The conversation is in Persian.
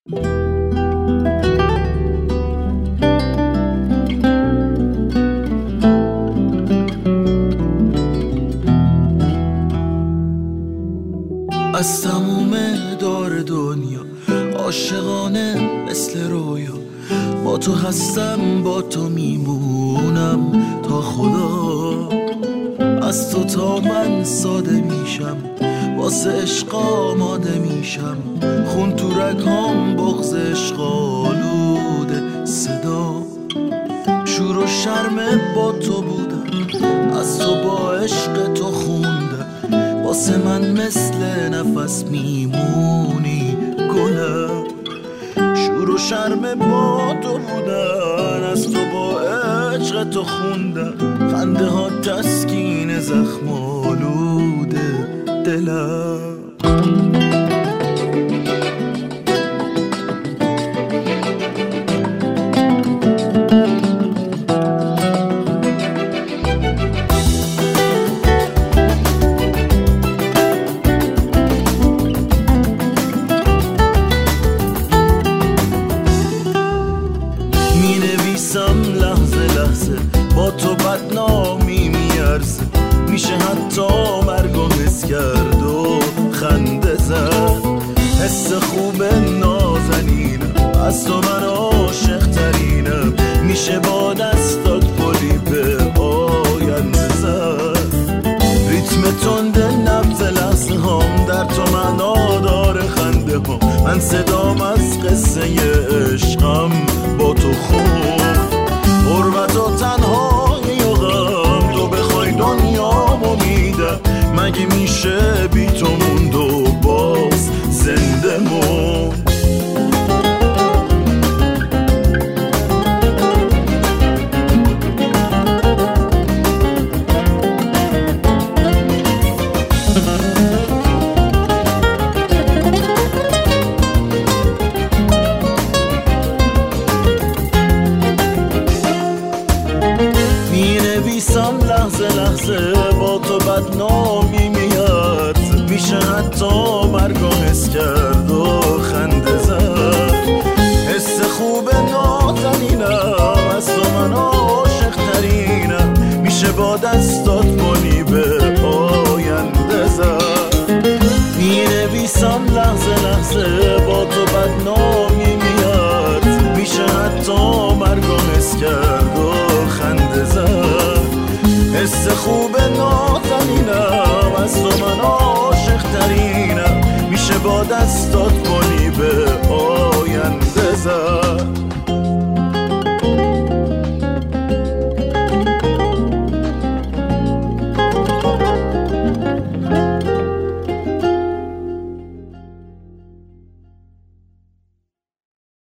از تموم دار دنیا عاشقانه مثل رویا، با تو هستم با تو میمونم تا خدا. از تو تا من ساده میشم، واسه عشق آماده میشم، خون تو رگام بغض عشق آلوده صدا. شور و شرم با تو بودم، از تو با عشق تو خوندم، واسه من مثل نفس میمونی گلم. شور و شرم با تو بودن، از تو با عشق تو خوندم، خنده ها تسکین زخم آلوده دلم. لحظه لحظه با تو بدنامی میارزه، میشه حتی مرگو حس کرد و خنده زد. حس خوب نازنینم، از تو من عاشق ترینم، میشه با دستات پلی به آینده زد. ریتم تند نبض لحظه هم در تو معنا داره خنده هم، من صدام از قصه عشقم با تو خوب. غربت و تنهایی و غم، تو بخوای دنیامو میدم، مگه میشه بی تو موند و باز زنده موند. مینویسم لحظه لحظه با تو بدنامی میاد، میشه حتی مرگو حس کرد و خنده زد. حس خوب نازنینم، از تو من عاشق ترینم، میشه با دستات کنی به آینده زد. مینویسم لحظه لحظه با تو بدنامی میاد، میشه حتی مرگو حس کرد و خنده زد. حس خوب نازنینم، از تو من عاشق ترینم، میشه با دستات